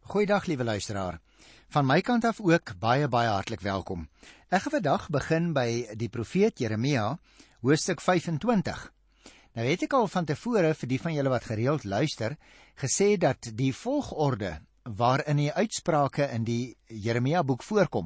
Goeiedag, liewe luisteraar. Van my kant af ook baie hartlik welkom. Ek gaan vandag begin by die profeet Jeremia, hoofstuk 25. Nou het ek al van tevore, vir die van julle wat gereeld luister, gesê dat die volgorde waarin die uitsprake in die Jeremia boek voorkom,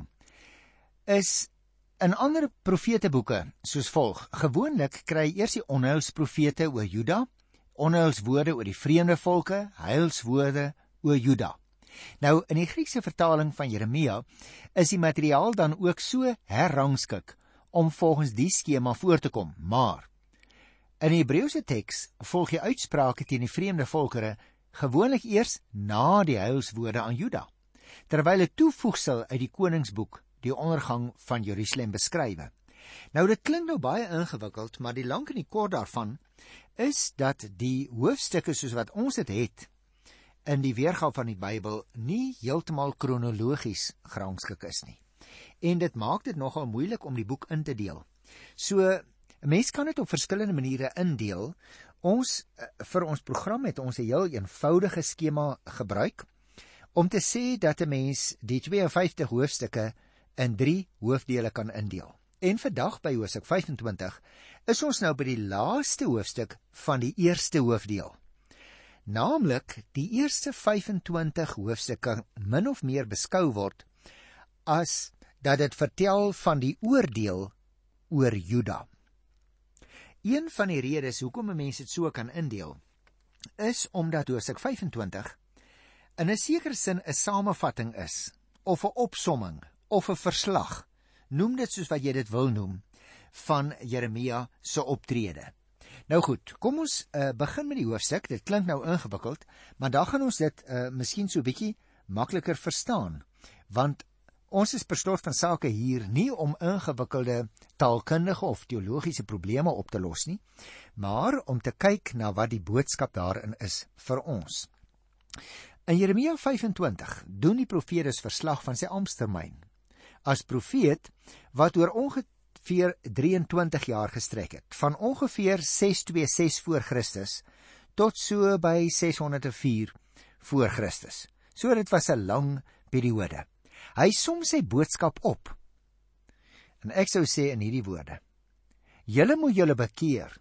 is in ander profeteboeke soos volg. Gewoonlik kry eers die onheilsprofete oor Juda, onheilswoorde oor die vreemde volke, heilswoorde oor Juda. Nou, in die Griekse vertaling van Jeremia is die materiaal dan ook so herrangskik om volgens die skema voor te kom, maar in die Hebreëse teks volg die uitsprake teen die vreemde volkere gewoonlik eers na die heilswoorde aan Juda, terwyl 'n toevoegsel uit die koningsboek die ondergang van Jerusalem beskrywe. Nou, dit klink nou baie ingewikkeld, maar die lank en die kort daarvan is dat die hoofstukke soos wat ons dit het in die weergawe van die Bybel nie heeltemal kronologies gerangskik is nie. En dit maak dit nogal moeilik om die boek in te deel. So, 'n mens kan dit op verskillende maniere indeel. Vir ons program het ons 'n heel eenvoudige skema gebruik om te sê dat 'n mens die 52 hoofstukke in 3 hoofdele kan indeel. En vandag by hoofstuk 25 is ons nou by die laaste hoofstuk van die eerste hoofdeel. Naamlik, die eerste 25 hoofstukke min of meer beskou word as dat dit vertel van die oordeel oor Juda. Een van die redes hoekom 'n mens dit so kan indeel, is omdat hoofstuk 25 in 'n sekere sin 'n samevatting is, of 'n opsomming, of 'n verslag, noem dit soos wat jy dit wil noem, van Jeremia se optrede. Nou goed, kom ons begin met die hoofstuk. Dit klink nou ingewikkeld, maar dan gaan ons dit miskien so bietjie makliker verstaan, want ons is verstort van sake hier nie om ingewikkelde taalkundige of teologiese probleme op te los nie, maar om te kyk na wat die boodskap daarin is vir ons. In Jeremia 25 doen die profeet dus verslag van sy amptetermyn as profeet wat oor ongeveer 23 jaar gestrek het, van ongeveer 626 voor Christus tot so by 604 voor Christus. So dit was 'n lang periode. Hy som sy boodskap op, en ek sou sê in hierdie woorde: julle moet julle bekeer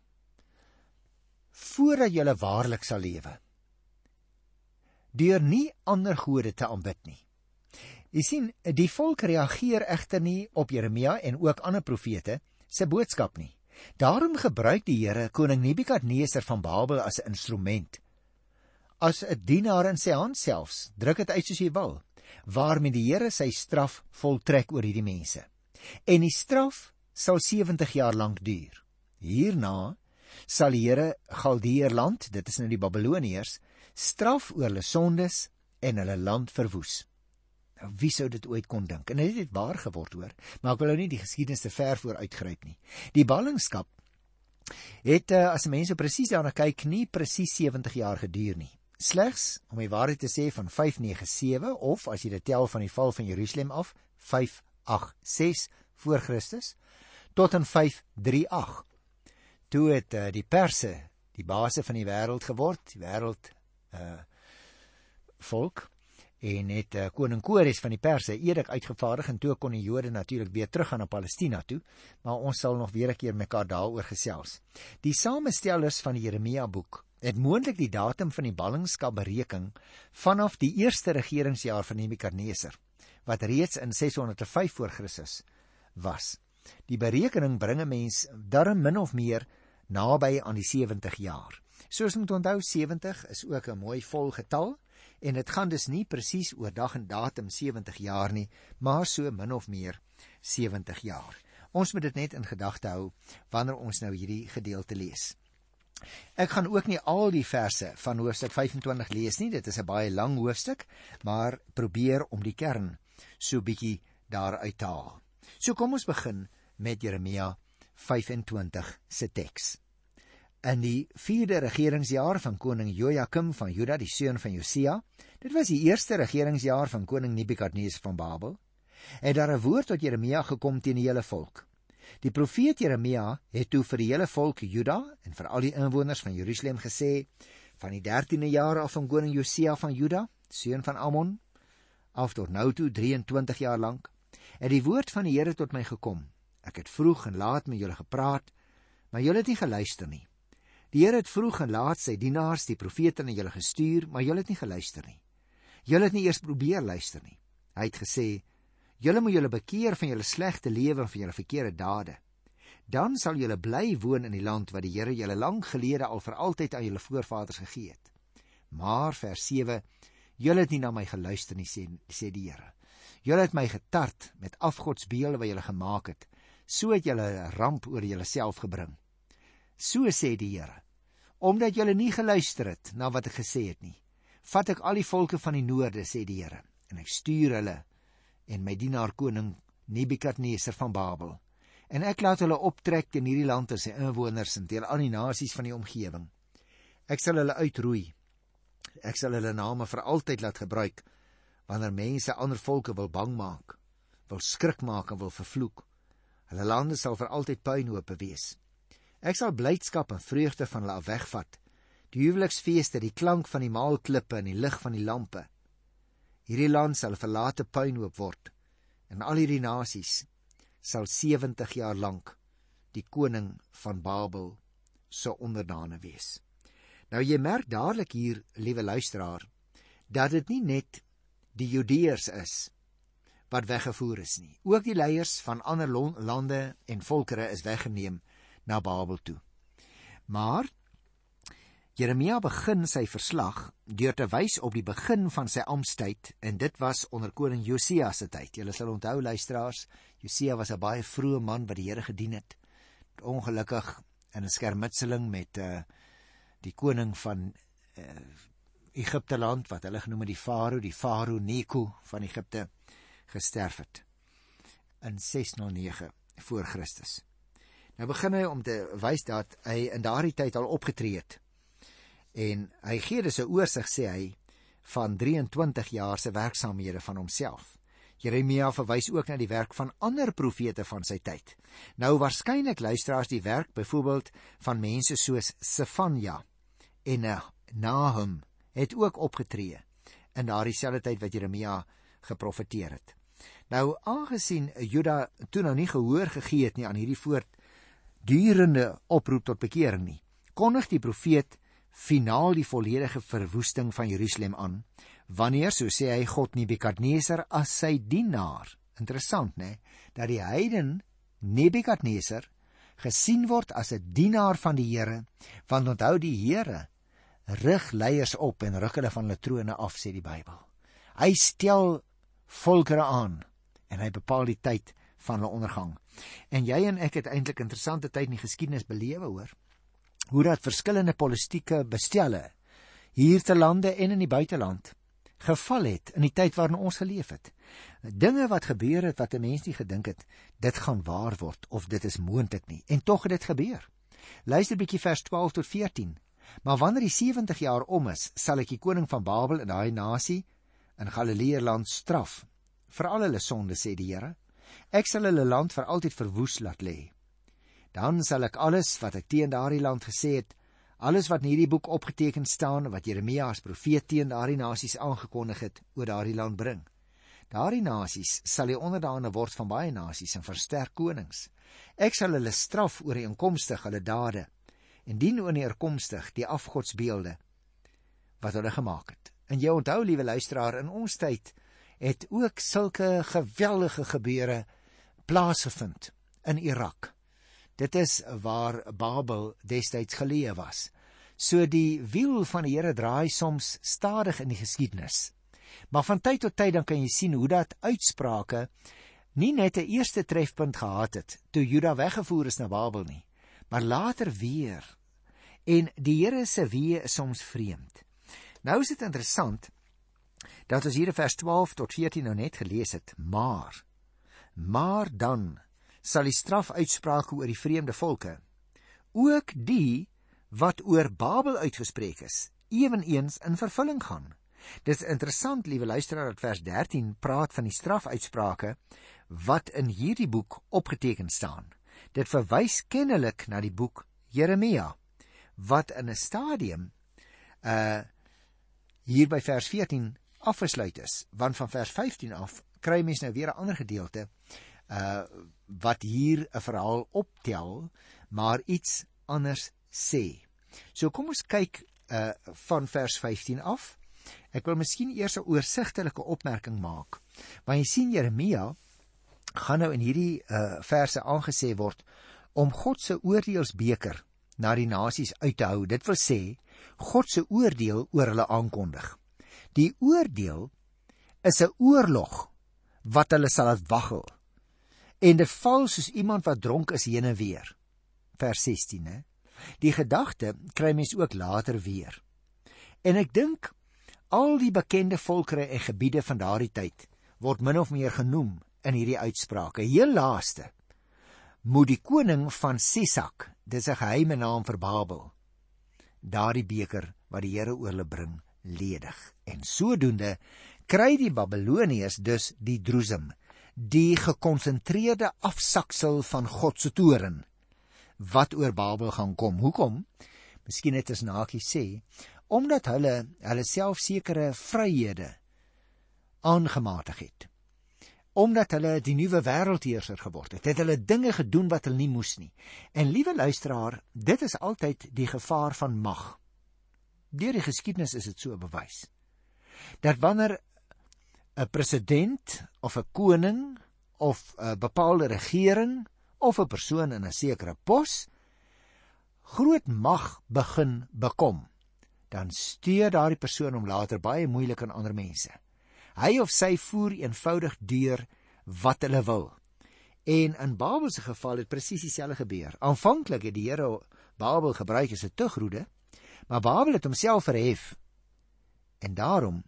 voordat julle waarlik sal lewe, deur nie ander gode te aanbid nie. Jy sien, die volk reageer egter nie op Jeremia en ook ander profete se boodskap nie. Daarom gebruik die Here koning Nebukadneser van Babel as 'n instrument, as 'n dienaar in sy hand selfs, druk dit uit soos jy wil, waarmee die Here sy straf voltrek oor hierdie mense. En die straf sal 70 jaar lank duur. Hierna sal die Here Galdeërland, dit is nou die Babiloniërs, straf oor hulle sondes en hulle land verwoes. Nou, wie sou dit ooit kon dink? En dit het waar geword hoor, maar ek wil nou nie die geskiedenis te ver vooruitgryp nie. Die ballingskap het, as mense presies daarna kyk, nie presies 70 jaar geduur nie. Slegs, om die waarheid te sê, van 597, of as jy dit tel van die val van Jerusalem af, 586 voor Christus, tot in 538. Toe het die Perse die base van die wêreld geword, die wêreld volk, en het koning Kores van die Perse edik uitgevaardig, en toe kon die Jode natuurlik weer teruggaan na Palestina toe, maar ons sal nog weer 'n keer mekaar daaroor gesels. Die samestellers van die Jeremia boek het moontlik die datum van die ballingskap bereken vanaf die eerste regeringsjaar van Nebukadneser, wat reeds in 605 voor Christus was. Die berekening bring 'n mens darm min of meer naby aan die 70 jaar. Soos moet onthou, 70 is ook 'n mooi vol getal, en dit gaan dus nie presies oor dag en datum 70 jaar nie, maar so min of meer 70 jaar. Ons moet dit net in gedagte hou wanneer ons nou hierdie gedeelte lees. Ek gaan ook nie al die verse van hoofstuk 25 lees nie, dit is 'n baie lang hoofstuk, maar probeer om die kern so bietjie daaruit te haal. So kom ons begin met Jeremia 25 se teks. In die 4de regeringsjaar van koning Jojakim van Juda, die seun van Josia, dit was die eerste regeringsjaar van koning Nebukadneser van Babel, het daar 'n woord tot Jeremia gekom teen die hele volk. Die profeet Jeremia het toe vir die hele volk Juda en vir al die inwoners van Jerusalem gesê: van die 13de jaar af van koning Josia van Juda, seun van Amon, af tot nou toe, 23 jaar lank, het die woord van die Here tot my gekom. Ek het vroeg en laat met julle gepraat, maar julle het nie geluister nie. Die Here het vroeg en laat sy dienaars, die profete, na julle gestuur, maar julle het nie geluister nie. Julle het nie eers probeer luister nie. Hy het gesê, julle moet julle bekeer van julle slegte lewe en van julle verkeerde dade. Dan sal julle bly woon in die land wat die Here julle lank gelede al vir altyd aan julle voorvaders gegee het. Maar, vers 7, julle het nie na my geluister nie, sê die Here. Julle het my getart met afgodsbeelde wat julle gemaak het. So het julle 'n ramp oor julle self gebring. So sê die Here, omdat julle nie geluister het na wat ek gesê het nie, vat ek al die volke van die noorde, sê die Here, en ek stuur hulle en my dienaar koning Nebukadneser van Babel. En ek laat hulle optrek in hierdie land en sy inwoners en teen al die nasies van die omgewing. Ek sal hulle uitroei. Ek sal hulle name vir altyd laat gebruik, wanneer mense ander volke wil bang maak, wil skrik maak en wil vervloek. Hulle lande sal vir altyd puinhope wees. Ek sal blydskap en vreugde van hulle af wegvat, die huweliksfeeste, die klank van die maalklippe en die lig van die lampe. Hierdie land sal 'n verlate puinhoop word, en al hierdie nasies sal 70 jaar lank die koning van Babel se onderdane wees. Nou jy merk dadelik hier, liewe luisteraar, dat dit nie net die Judeërs is wat weggevoer is nie. Ook die leiers van ander lande en volkere is weggeneem na Babel toe. Maar Jeremia begin sy verslag deur te wys op die begin van sy amptstyd, en dit was onder koning Josia se tyd. Julle sal onthou, luisteraars, Josia was 'n baie vroeë man wat die Here gedien het. Ongelukkig in 'n skermutseling met die koning van Egipte land, wat hulle genoem het die Farao Neko van Egipte, gesterf het in 609 voor Christus. Nou begin hy om te wys dat hy in daardie tyd al opgetree het. En hy gee dus 'n oorsig, sê hy, van 23 jaar se werksaamhede van homself. Jeremia verwys ook na die werk van ander profete van sy tyd. Nou waarskynlik, luisteraars, die werk byvoorbeeld van mense soos Sefanja en Nahum het ook opgetree in daardie selfde tyd wat Jeremia geprofeteer het. Nou, aangesien Juda toe nou nie gehoor gegee het nie aan hierdie voortdurende oproep tot bekering nie, kondig die profeet finaal die volledige verwoesting van Jerusalem aan, wanneer, so sê hy, God Nebukadneser as sy dienaar. Interessant, né, dat die heiden Nebukadneser gesien word as 'n dienaar van die Here, want onthou, die Here rig leiers op en ruk hulle van hulle trone af, sê die Bybel. Hy stel volkere aan en hy bepaal die tyd van hulle ondergang. En jy en ek het eintlik 'n interessante tyd in die geskiedenis belewe, hoor. Hoe dat verskillende politieke bestelle hier te lande en in die buiteland geval het in die tyd waarin ons geleef het. Dinge wat gebeur het wat 'n mens nie gedink het, dit gaan waar word of dit is moontlik nie. En tog het dit gebeur. Luister bietjie vers 12 tot 14. Maar wanneer die 70 jaar om is, sal ek die koning van Babel en daai nasie in Galileërland straf vir al hulle sonde, sê die Here. Ek sal hulle land vir altyd verwoes laat lê. Dan sal ek alles wat ek teen daardie land gesê het, alles wat in hierdie boek opgeteken staan, wat Jeremia as profeet teen daardie nasies aangekondig het, oor daardie land bring. Daardie nasies sal die onderdane word van baie nasies en versterk konings. Ek sal hulle straf ooreenkomstig hulle dade, en dien ooreenkomstig die afgodsbeelde wat hulle gemaak het. En jy onthou, liewe luisteraar, in ons tyd het ook sulke geweldige gebeure plaasgevind in Irak. Dit is waar Babel destyds geleë was. So die wiel van die Here draai soms stadig in die geskiedenis. Maar van tyd tot tyd dan kan jy sien hoe dat uitsprake nie net 'n eerste trefpunt gehad het toe Juda weggevoer is na Babel nie, maar later weer. En die Here se weë is soms vreemd. Nou is dit interessant dat ons hier in vers 12 tot 14 nou net gelees het, maar dan sal die strafuitsprake oor die vreemde volke, ook die wat oor Babel uitgespreek is, eweneens in vervulling gaan. Dit is interessant, liewe luisteraar, dat vers 13 praat van die strafuitsprake wat in hierdie boek opgeteken staan. Dit verwys kennelik na die boek Jeremia, wat in 'n stadium hier by vers 14 afgesluit is, want van vers 15 af kry mens nou weer 'n ander gedeelte wat hier 'n verhaal optel, maar iets anders sê. So kom ons kyk van vers 15 af. Ek wil miskien eers 'n oorsigtelike opmerking maak. Want jy sien Jeremia gaan nou in hierdie verse aangesê word om God se oordeelsbeker na die nasies uit te hou. Dit wil sê God se oordeel oor hulle aankondig. Die oordeel is 'n oorlog wat hulle sal laat waggel. En dit val soos iemand wat dronk is heen en weer. Vers 16, hè? Die gedagte kry mens ook later weer. En ek dink al die bekende volkere en gebiede van daardie tyd word min of meer genoem in hierdie uitsprake. Heel laaste moet die koning van Sisak, dit is 'n geheime naam vir Babel, daardie beker wat die Here oor hulle bring, ledig. En sodoende kry die Babiloniërs dus die droesem, die gekonsentreerde afsaksel van God se toorn, wat oor Babel gaan kom. Hoekom? Miskien net as Naakie sê, omdat hulle self sekere vryhede aangematig het. Omdat hulle die nuwe wêreldheerser geword het, het hulle dinge gedoen wat hulle nie moes nie. En liewe luisteraar, dit is altyd die gevaar van mag. Deur die geskiedenis is dit so bewys, dat wanneer 'n president of 'n koning of 'n bepaalde regering of 'n persoon in 'n sekere pos groot mag begin bekom, dan steur daardie persoon hom later baie moeilik aan ander mense. Hy of sy voer eenvoudig deur wat hulle wil. En in Babel se geval het presies dieselfde gebeur. Aanvanklik het die Here Babel gebruik as 'n tugroede, maar Babel het homself verhef. En daarom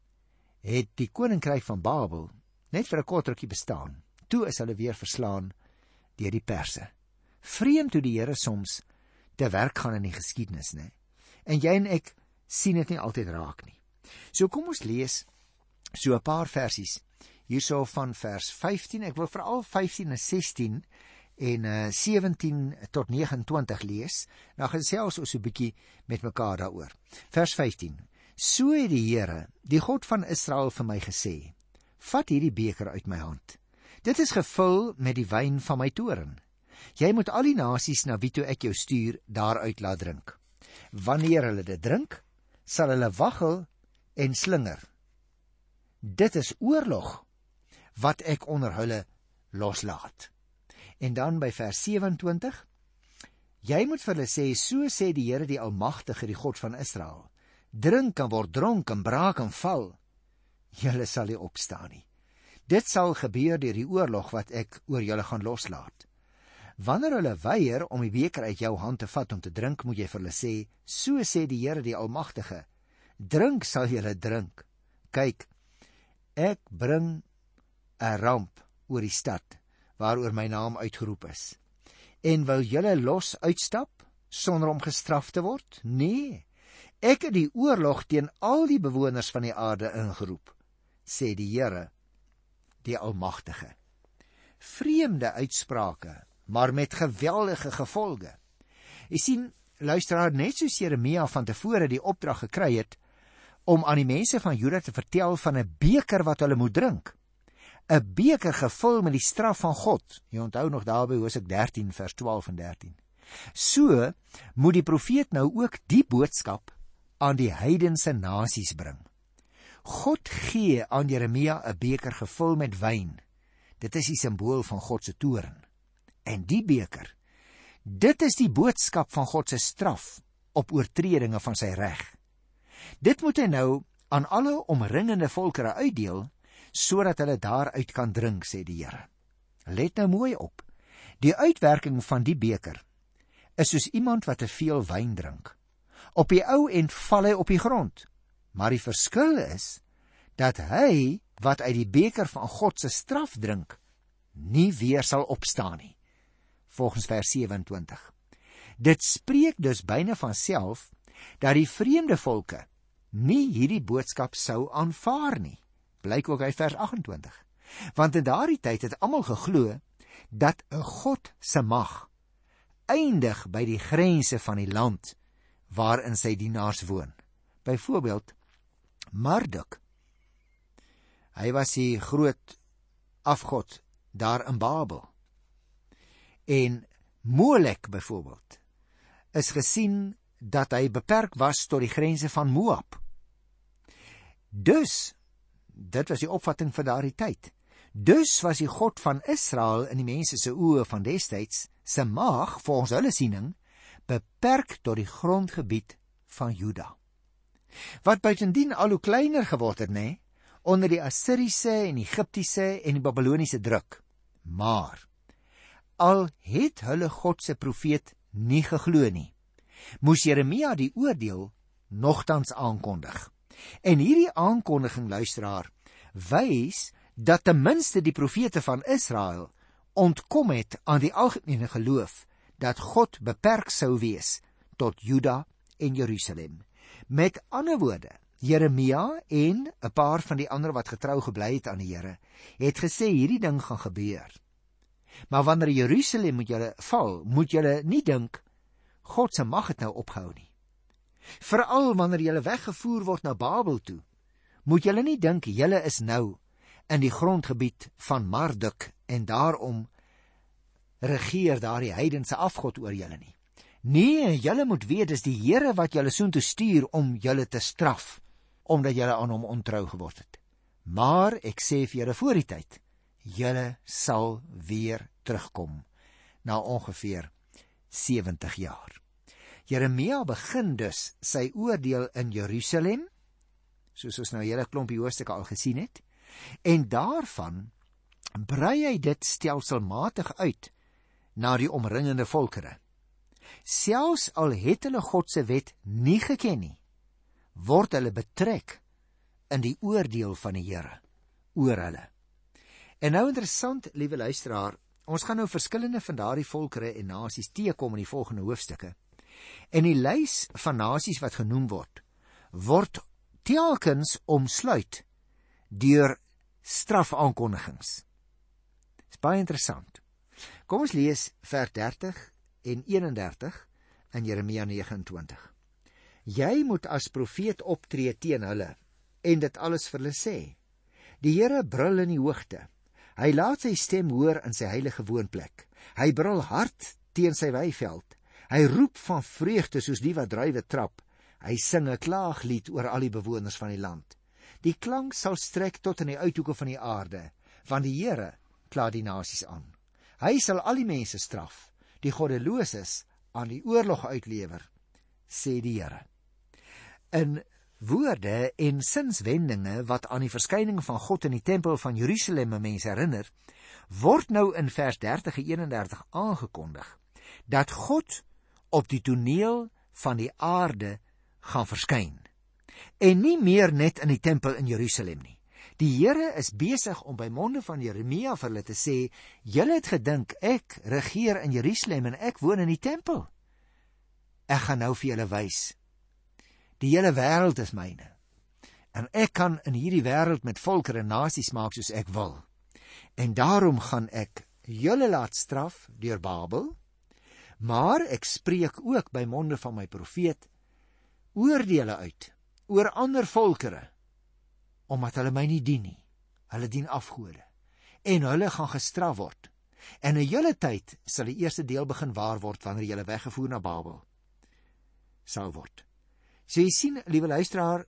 het die koninkryk van Babel net vir 'n kort rukkie bestaan. Toe is hulle weer verslaan deur die Perse. Vreemd hoe die Here soms te werk gaan in die geskiedenis, né? En jy en ek sien dit nie altyd raak nie. So kom ons lees so 'n paar versies hierso van vers 15. Ek wil veral 15 en 16 en 17 tot 29 lees. Nou gesels ons so 'n bietjie met mekaar daaroor. Vers 15. So het die Here, die God van Israel, vir my gesê: vat hierdie beker uit my hand. Dit is gevul met die wyn van my toorn. Jy moet al die nasies na wie toe ek jou stuur, daaruit laat drink. Wanneer hulle dit drink, sal hulle waggel en slinger. Dit is oorlog wat ek onder hulle loslaat. En dan by vers 27, jy moet vir hulle sê, so sê die Here die Almagtige, die God van Israel, drink en word dronk en braak en val, julle sal nie opstaan nie. Dit sal gebeur deur die oorlog wat ek oor julle gaan loslaat. Wanneer hulle weier om die beker uit jou hand te vat om te drink, moet jy vir hulle sê, so sê die Here die Almagtige, drink sal julle drink. Kyk, ek bring 'n ramp oor die stad, waaroor my naam uitgeroep is. En wil julle los uitstap, sonder om gestraf te word? Nee, ek het die oorlog teen al die bewoners van die aarde ingeroep, sê die Here, die Almagtige. Vreemde uitsprake, maar met geweldige gevolge. Jy sien, luisteraar, net soos Jeremia van tevore die opdrag gekry het, om aan die mense van Juda te vertel van 'n beker wat hulle moet drink. 'n Beker gevul met die straf van God. Jy onthou nog daar by Hosea 13 vers 12 en 13. So moet die profeet nou ook die boodskap aan die heidense nasies bring. God gee aan Jeremia 'n beker gevul met wyn. Dit is die simbool van God se toorn. En die beker, dit is die boodskap van God se straf op oortredinge van sy reg. Dit moet hy nou aan alle omringende volkere uitdeel, sodat hulle daaruit kan drink, sê die Here. Let nou mooi op. Die uitwerking van die beker is soos iemand wat te veel wyn drink. Op die ou end val hy op die grond. Maar die verskil is dat hy wat uit die beker van God se straf drink, nie weer sal opstaan nie. Volgens vers 27. Dit spreek dus byna van self dat die vreemde volke nie hierdie boodskap sou aanvaar nie. Blyk ook uit vers 28. Want in daardie tyd het almal geglo dat 'n God se mag eindig by die grense van die land waarin sy dienaars woon. Byvoorbeeld, Marduk Hy was die groot afgod daar in Babel. En Molek byvoorbeeld is gesien dat hy beperk was tot die grense van Moab. Dus, dit was die opvatting vir daardie tyd. Dus was die God van Israel in die mense se oë van destyds se mag, volgens hulle siening, beperk tot die grondgebied van Juda. Wat buitendien al hoe kleiner geword het, onder die Assiriese en Egiptiese en die Babyloniese druk. Maar, al het hulle God se profeet nie geglo nie, moes Jeremia die oordeel nogtans aankondig. En hierdie aankondiging, luisteraar, wys dat ten minste die profete van Israel ontkom het aan die algemene geloof dat God beperk sou wees tot Juda en Jerusalem. Met ander woorde, Jeremia en 'n paar van die ander wat getrou gebly het aan die Here, het gesê hierdie ding gaan gebeur. Maar wanneer Jerusalem moet julle val, moet julle nie dink God se mag het nou opgehou nie. Veral wanneer julle weggevoer word na Babel toe, moet julle nie dink julle is nou in die grondgebied van Marduk en daarom regeer daar die heidense afgod oor julle nie. Nee, julle moet weet, dis die Here wat julle soontoe stuur om julle te straf, omdat julle aan hom ontrou geword het. Maar ek sê vir julle voor die tyd, julle sal weer terugkom, na ongeveer 70 jaar. Jeremia begin dus sy oordeel in Jerusalem, soos ons nou 'n hele klompie hoofstukke al gesien het, en daarvan brei hy dit stelselmatig uit na die omringende volkere. Selfs al het hulle God se wet nie geken nie, word hulle betrek in die oordeel van die Here oor hulle. En nou interessant, liewe luisteraar, ons gaan nou verskillende van daardie volkere en nasies teekom in die volgende hoofstukke. En die lys van nasies wat genoem word telkens omsluit deur strafaankondigings. Dit is baie interessant. Kom ons lees vers 30 en 31 in Jeremia 29. Jy moet as profeet optree teen hulle en dit alles vir hulle sê. Die Here brul in die hoogte. Hy laat sy stem hoor in sy heilige woonplek. Hy brul hard teen sy weiveld. Hy roep van vreugde soos die wat druiwe trap. Hy sing 'n klaaglied oor al die bewoners van die land. Die klank sal strek tot in die uithoeke van die aarde, want die Here kla die nasies aan. Hy sal al die mense straf, die goddeloses aan die oorlog uitlewer, sê die Here. In woorde en sinswendinge wat aan die verskyning van God in die tempel van Jerusalem mense herinner, word nou in vers 30 en 31 aangekondig dat God op die toneel van die aarde gaan verskyn. En nie meer net in die tempel in Jerusalem nie. Die Here is besig om by monde van Jeremia vir hulle te sê, julle het gedink ek regeer in Jerusalem en ek woon in die tempel. Ek gaan nou vir julle wys. Die hele wêreld is myne. En ek kan in hierdie wêreld met volkere en nasies maak soos ek wil. En daarom gaan ek julle laat straf deur Babel, maar ek spreek ook by monde van my profeet oordeele uit oor ander volkere, omdat hulle my nie dien nie. Hulle dien afgode en hulle gaan gestraf word. En 'n hele tyd sal die eerste deel begin waar word wanneer julle weggevoer na Babel sal word. So jy sien, liewe luisteraar,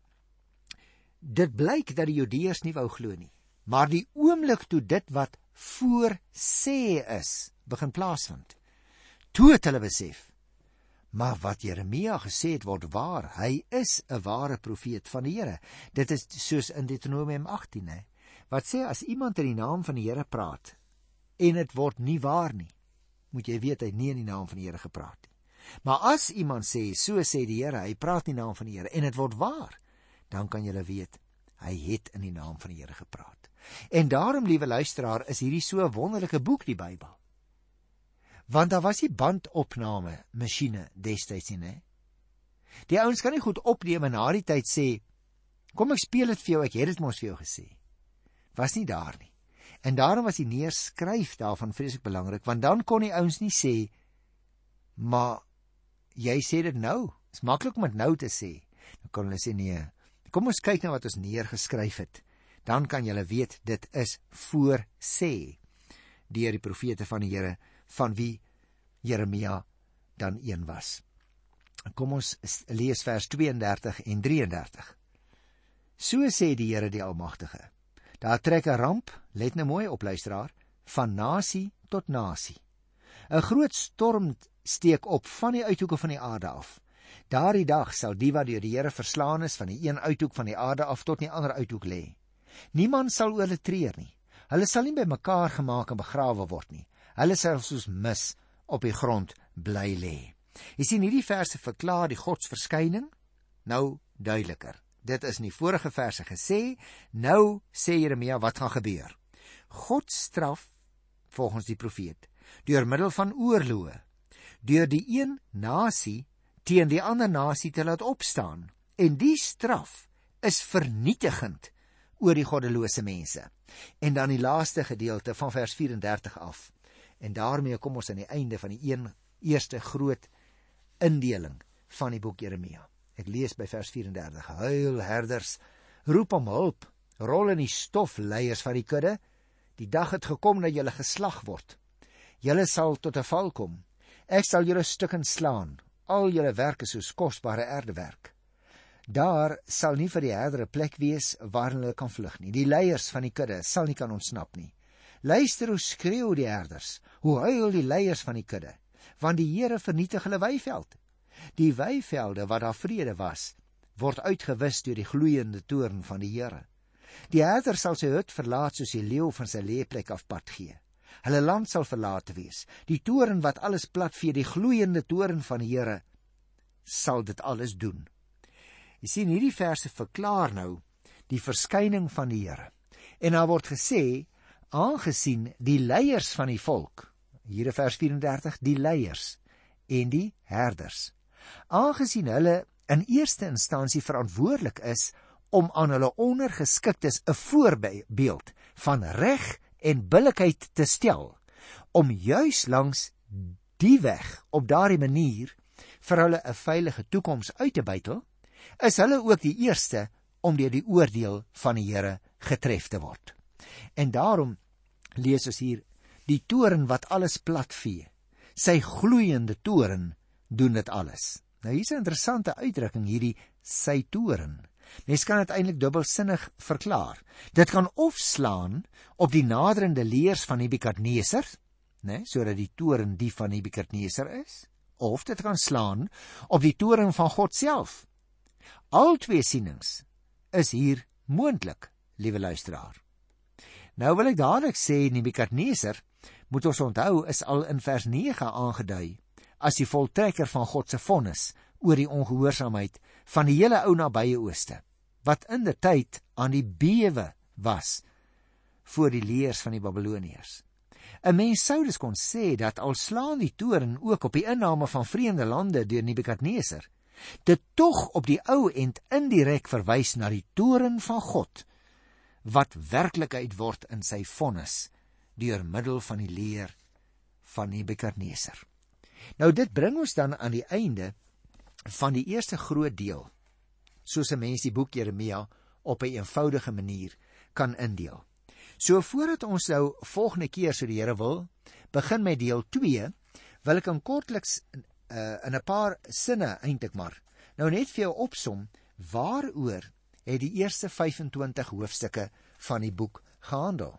dit blyk dat die Judeërs nie wou glo nie, maar die oomblik toe dit wat voorsê is begin plaasvind, toe het hulle besef, maar wat Jeremia gesê het word waar. Hy is 'n ware profeet van die Here. Dit is soos in Deuteronomium 18, wat sê as iemand in die naam van die Here praat en dit word nie waar nie, moet jy weet hy het nie in die naam van die Here gepraat nie. Maar as iemand sê, so sê die Here, hy praat in die naam van die Here en dit word waar, dan kan jy weet, hy het in die naam van die Here gepraat. En daarom, liewe luisteraar, is hierdie so 'n wonderlike boek, die Bybel. Want daar was die bandopname masjiene destyds nie. Die ouens kan nie goed opneem en na die tyd sê, kom ek speel dit vir jou, ek het dit mos vir jou gesê. Was nie daar nie. En daarom was die neerskryf daarvan vreeslik belangrik, want dan kon die ouens nie sê, maar jy sê dit nou. Dit is maklik om dit nou te sê. Dan kon hulle sê, nee, kom ons kyk na wat ons neergeskryf het. dan kan julle weet, dit is voorsê deur die profete van die Here, van wie Jeremia dan een was. Kom ons lees vers 32 en 33. So sê die Here die Almagtige, daar trek 'n ramp, let nou mooi op luisteraar, van nasie tot nasie. 'n Groot storm steek op van die uithoeke van die aarde af. Daardie dag sal die wat deur die Here verslaan is, van die een uithoek van die aarde af tot die ander uithoek lê. Niemand sal oor hulle treur nie. Hulle sal nie by mekaar gemaak en begrawe word nie. Hulle sal soos mis op die grond bly lê. Jy sien, hierdie verse verklaar die godsverskyning nou duideliker. Dit is in die vorige verse gesê, nou sê Jeremia wat gaan gebeur. God straf, volgens die profeet, deur middel van oorloë, deur die een nasie teen die ander nasie te laat opstaan. En die straf is vernietigend oor die goddelose mense. En dan die laaste gedeelte van vers 34 af. En daarmee kom ons aan die einde van die eerste groot indeling van die boek Jeremia. Ek lees by vers 34. Huil herders, roep om hulp, rol in die stof leiers van die kudde. Die dag het gekom dat julle geslag word. Julle sal tot 'n val kom. Ek sal julle stukken slaan. Al julle werk is soos kosbare erdewerk. Daar sal nie vir die herder 'n plek wees waarin hulle kan vlug nie. Die leiers van die kudde sal nie kan ontsnap nie. Luister hoe skreeu die herders, hoe huil die leiers van die kudde, want die Here vernietig hulle weiveld. Die weivelde waar daar vrede was, word uitgewis deur die gloeiende toorn van die Here. Die herder sal sy hut verlaat soos die leeu van sy leeplek af pad gee. Hulle land sal verlate wees. Die toorn wat alles platvee, die gloeiende toorn van die Here, sal dit alles doen. Jy sien, hierdie verse verklaar nou die verskyning van die Here. En daar word gesê, aangesien die leiers van die volk, hier in vers 34, die leiers en die herders, aangesien hulle in eerste instansie verantwoordelik is om aan hulle ondergeskiktes 'n voorbeeld van reg en billikheid te stel, om juis langs die weg, op daardie manier, vir hulle 'n veilige toekoms uit te bytel, is hulle ook die eerste om deur die oordeel van die Here getref te word. En daarom lees ons hier, die toorn wat alles platvee, sy gloeiende toorn doen dit alles. Nou hier is 'n interessante uitdrukking, hierdie sy toorn. Mens kan dit eintlik dubbelsinnig verklaar. Dit kan of slaan op die naderende leers van Nebukadneser, sodat die toorn die van Nebukadneser is, of dit kan slaan op die toorn van God self. Al twee sienings is hier moontlik, liewe luisteraar. Nou wil ek dadelik sê, Nebukadneser, moet ons onthou, is al in vers 9 aangedui as die voltrekker van God se vonnis oor die ongehoorsaamheid van die hele ou nabye ooste, wat in die tyd aan die bewe was voor die leers van die Babiloniërs. 'n Mens sou dus kon sê dat al slaan die toorn ook op die inname van vreemde lande deur Nebukadneser, dit tog op die ou end indirek verwys na die toorn van God, wat werklikheid word in sy vonnis deur middel van die leer van Nebukadneser. Nou dit bring ons dan aan die einde van die eerste groot deel, soos 'n mens die boek Jeremia op 'n eenvoudige manier kan indeel. So voordat ons nou volgende keer, so die Here wil, begin met deel 2, wil ek kortliks in 'n paar sinne eintlik maar nou net vir jou opsom waaroor het die eerste 25 hoofstukke van die boek gehandel.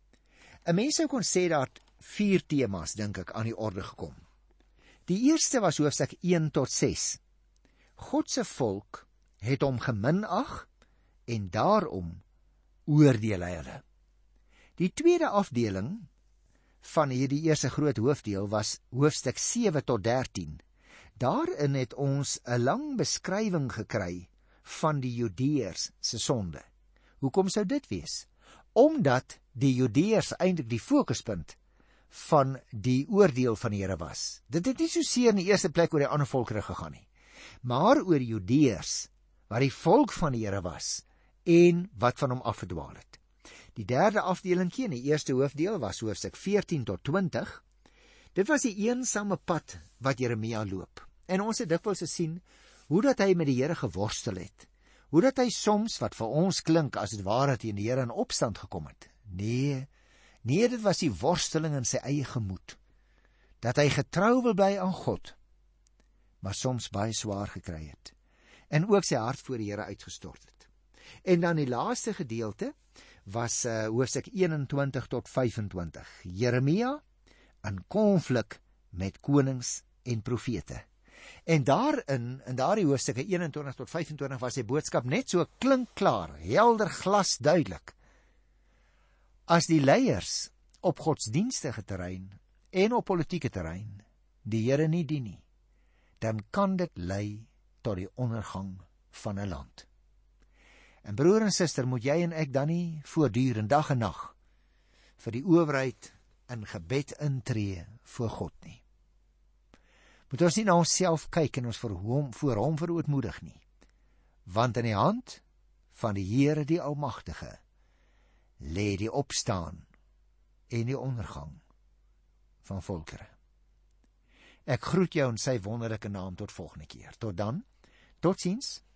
'n Mens sou kon sê daar het 4 temas, dink ek, aan die orde gekom. Die eerste was hoofstuk 1 tot 6. God se volk het hom geminag en daarom oordeel hy hulle. Die tweede afdeling van hierdie eerste groot hoofdeel was hoofstuk 7 tot 13. Daarin het ons 'n lang beskrywing gekry van die Judeërs se sonde. Hoekom sou dit wees? Omdat die Judeërs eintlik die fokuspunt van die oordeel van die Here was. Dit het nie so seer in die eerste plek oor die ander volkere gegaan nie, maar oor die Judeërs, wat die volk van die Here was en wat van hom afgedwaal het. Die derde afdelingkie in die eerste hoofdeel was hoofstuk 14 tot 20. Dit was die eensame pad wat Jeremia loop. En ons het dikwels gesien hoe dat hy met die Here geworstel het, hoe dat hy soms, wat vir ons klink as dit ware teen die Here in opstand gekom het. Nee, dit was die worsteling in sy eie gemoed, dat hy getrou wil bly aan God, maar soms baie swaar gekry het, en ook sy hart voor die Here uitgestort het. En dan die laaste gedeelte was hoofstuk 21 tot 25, Jeremia in konflik met konings en profete. En daarin, in daardie hoofstukke 21 tot 25, was sy boodskap net so klinkklaar, helder, glasduidelik. As die leiers op godsdienstige terrein en op politieke terrein die Here nie dien nie, dan kan dit lei tot die ondergang van 'n land. En broer en suster, moet jy en ek dan nie voortdurend dag en nag vir die owerheid in gebed intree voor God nie. Moet ons nie na onsself kyk en ons voor hom verootmoedig nie, want in die hand van die Here die Almagtige lê die opstaan en die ondergang van volkere. Ek groet jou in sy wonderlike naam tot volgende keer. Tot dan, totsiens.